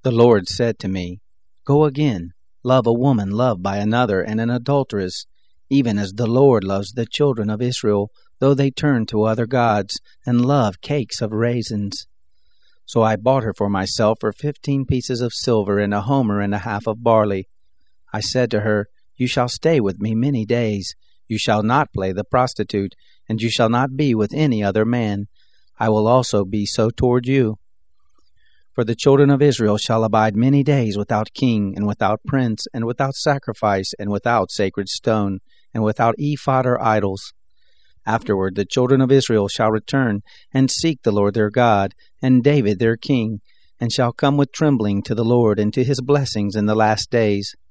The Lord said to me, Go again, love a woman loved by another and an adulteress, even as the Lord loves the children of Israel, though they turn to other gods and love cakes of raisins. So I bought her for myself for 15 pieces of silver and a homer and a half of barley. I said to her, You shall stay with me many days. You shall not play the prostitute, and you shall not be with any other man. I will also be so toward you. For the children of Israel shall abide many days without king, and without prince, and without sacrifice, and without sacred stone, and without ephod or idols. Afterward the children of Israel shall return, and seek the Lord their God, and David their king, and shall come with trembling to the Lord and to his blessings in the last days.